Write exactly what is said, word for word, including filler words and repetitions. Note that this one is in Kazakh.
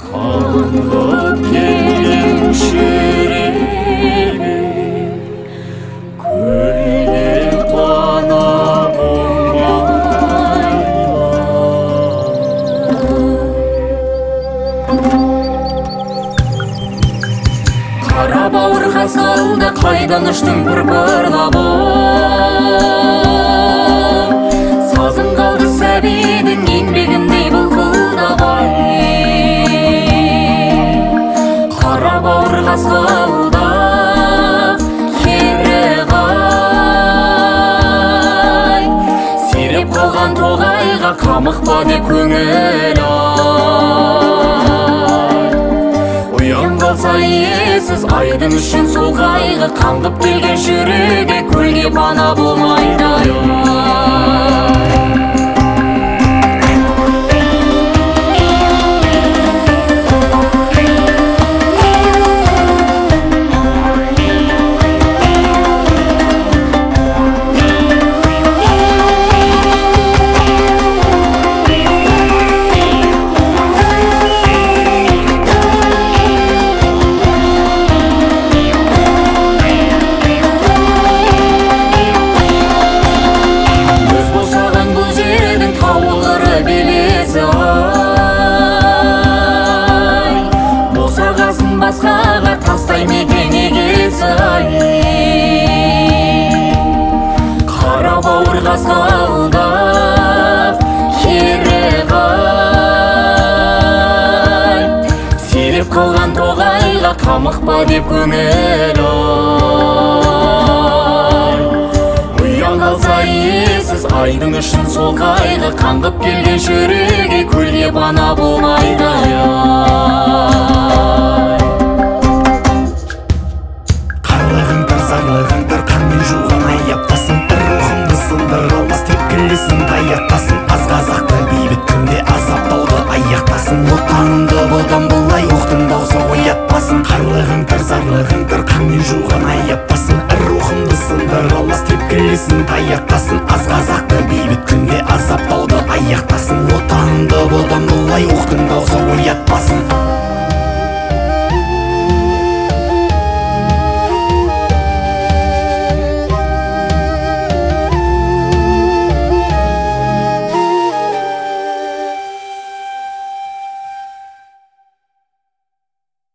Kangıp gelgen şirini Gülge bana Kara bауырға салды қайдан ұштың бір-бірлап Сазың қалды сәбидің еңбегіндей бұлқылдап Қара бауырға салды кереғай Сиреп қалған тоғайға қамықпа деп көңіл Уян қалса иесіз айдың үшін сол қайғы Қаңғып келген жүрегі көлге пана болмайды Басқаға тастай мекен егесі Қара бауырға салдық кереғай Сиреп қалған тоғайға қамықпа деп көңіл Уян қалса иесіз айдың үшін сол қайғы Қаңғып келген жүрегі көлге пана болмайды